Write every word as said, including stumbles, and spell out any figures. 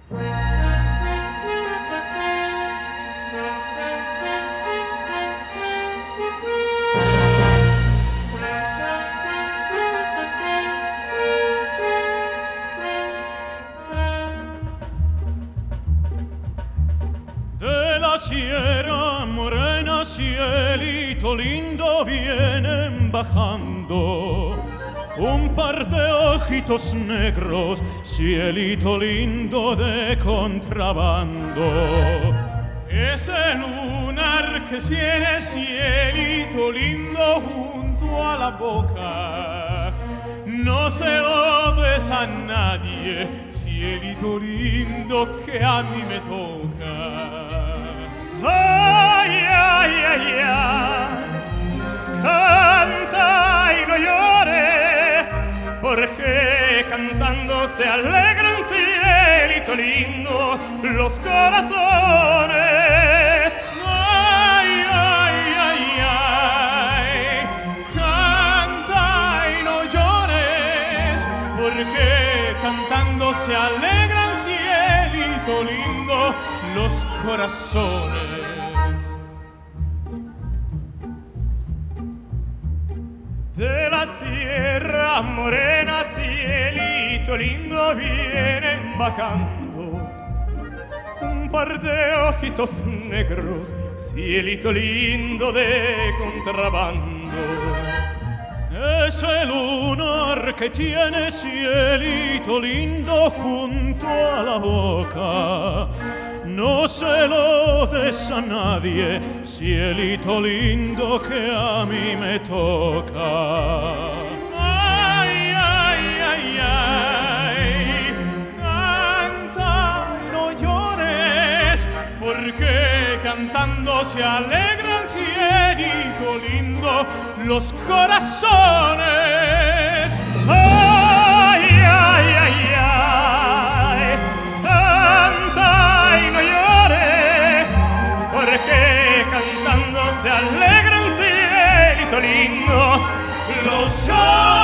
Sierra morena, cielito lindo, vienen bajando un par de ojitos negros, cielito lindo de contrabando. Ese lunar que tiene cielito lindo junto a la boca, no se lo des a nadie, cielito lindo que a mí me toca. Ay, ay, ay, ay, canta y no llores, porque cantando se alegran, cielito lindo, los corazones. Ay, ay, ay, ay, canta y no llores, porque cantando se alegran, cielito lindo, los corazones. De la sierra morena, cielito lindo, vienen bajando un par de ojitos negros, cielito lindo de contrabando. Ese lunar que tiene cielito lindo junto a la boca, no se lo des a nadie, cielito lindo que a mí me toca. Ay, ay, ay, ay, canta, no llores, porque cantando se alegran, cielito lindo, los corazones. Ay, ay, ay, ay, canta y no llores, porque cantando se alegran, cielito lindo, los corazones.